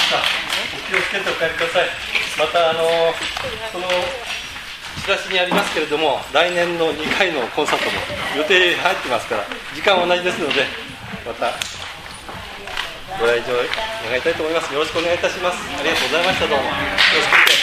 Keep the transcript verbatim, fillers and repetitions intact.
した。お気をつけてお帰りください。またあのこのチラシにありますけれども、来年のにかいのコンサートも予定入ってますから、時間は同じですので、またご来場願いたいと思います。よろしくお願いいたします。ありがとうございました。どうも。気をつけて。